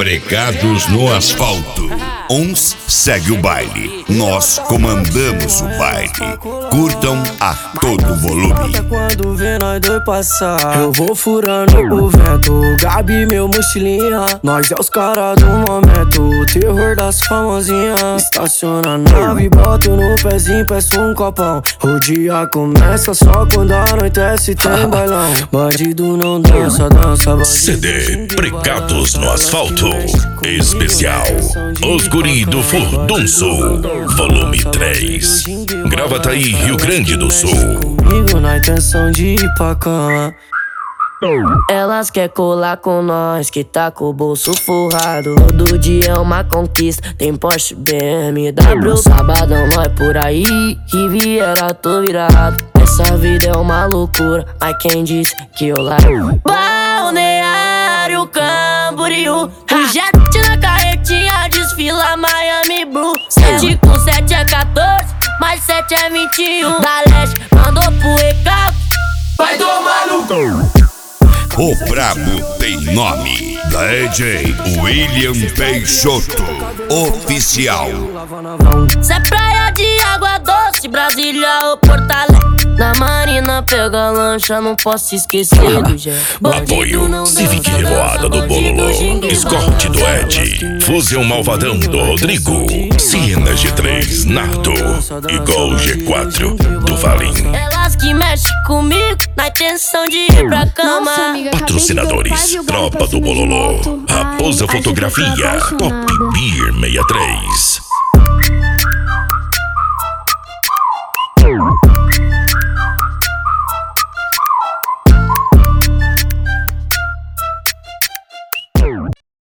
Pregados no asfalto. Uns segue o baile, nós comandamos o baile. Curtam a todo volume. Quando vê nós dois passar, eu vou furando o vento. Gabi, meu mochilinha, nós é os caras do momento. O terror das famosinhas. Estaciona a nave, boto no pezinho, peço um copão. O dia começa só quando anoitece, tem bailão. Bandido não dança, dança bandido. CD Pregados no Asfalto Especial Os Guri do Furdunço Volume 3 Gravataí, Rio Grande do Sul. Comigo na intenção de ir pra cama. Elas quer colar com nós, que tá com o bolso forrado. Todo dia é uma conquista, tem Porsche, BMW. Sabadão nós por aí, Riviera tô virado. Essa vida é uma loucura, mas quem disse que eu largo? Balneário Camboriú, o jet na carretinha desfila Miami Blue. 7 com 7 é 14, mais 7 é 21. Da leste mandou pro recalque, vai tomar no cu. O brabo tem nome. DJ William Peixoto Oficial. Cê é praia de água doce, Brasília ou Porto Alegre. Na marina pega lancha, não posso esquecer do Gé. Apoio Civic Revoada do Bololô, Escorte do Ed, Fusão Malvadão do Rodrigo, Siena G3 Nato e Gol G4 do Valim. Elas que mexem comigo na intenção de ir pra cama. Nossa, amiga, Patrocinadores Tropa do Bololô, Raposa Fotografia, Top Beer 63.